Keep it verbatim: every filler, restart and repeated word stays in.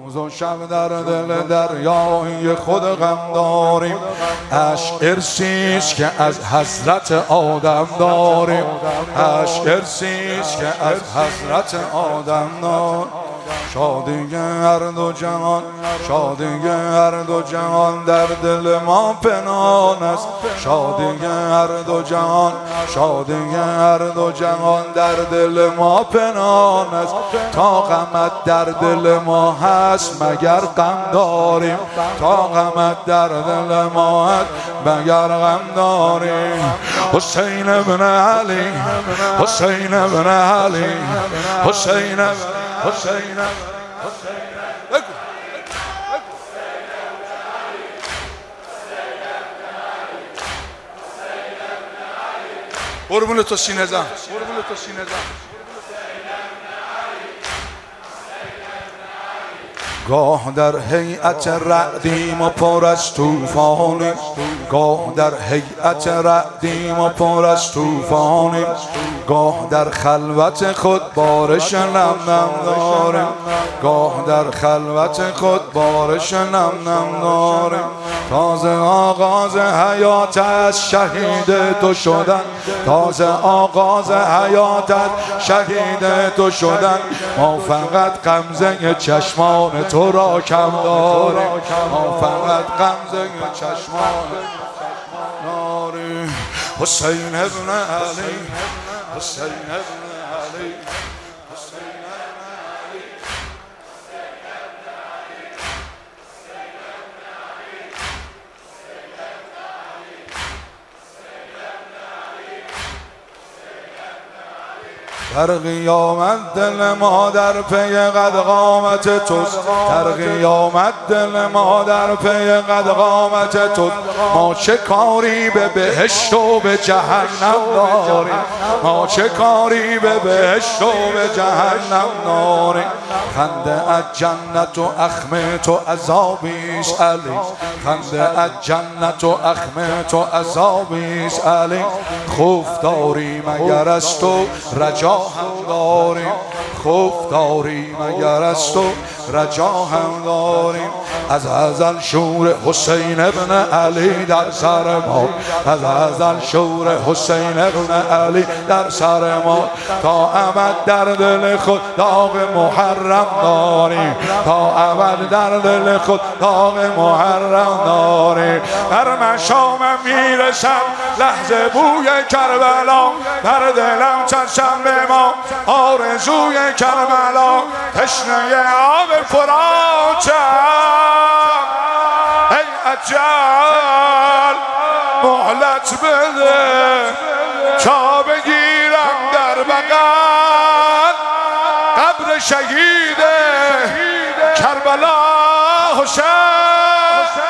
روز و شب در دل دریای خود غم داریم. عشق ارسیست که از حضرت آدم داریم، عشق ارسیست که از حضرت آدم داریم. شادی هر دو جهان، شادی هر دو جهان در دل ما پنهان است. شادی هر دو جهان، شادی هر دو جهان در دل ما پنهان است. تا غمت در دل ما هست مگر غم داریم، تا غمت در دل ما هست مگر غم داریم. حسین ابن علی، حسین ابن علی، حسین ابن حسین قربون تو سینه زن، قربون تو سینه زن. گاه در هیئت رعدیم و پر از طوفانیم، گاه در هیئت رعدیم و پر از طوفانیم. گاه در خلوت خود بارش نم نم داریم، گاه در خلوت خود بارش نم نم داریم. تازه آغاز حیات از شهید تو شدن، تازه آغاز حیات از شهید تو شدن. ما فقط غمزه چشمان تو را کم داریم، ما فقط غمزه چشمان داریم. حسین ابن علی، حسین ابن علی، حسین ابن علی. در قیامت دل ما در پی قد قامت توست، در قیامت دل ما در پی قد قامت توست. ما چه کاری به بهشت و به جهنم داریم، ما چه کاری به بهشت و به جهنم داریم. خنده از جنت و اخم تو عذابیست علی، خنده از جنت و اخم تو عذابیست علی. خوف داریم اگر از تو رجا هم داریم، خوف داریم اگر از تو رجا هم داریم. از ازل شور حسین ابن علی در سر ما، از ازل شور حسین ابن علی در سر ما. تا ابد در دل خود داغ محرم داریم، تا ابد در دل خود داغ محرم داریم. در مشامم میرسم لحظه بوی کربلا، در دلم چشم به ما آرزوی کربلا. تشنه آب فراتم ای اجل مهلت بده، تا بگیرم در بغل قبر شهید کربلا حسین.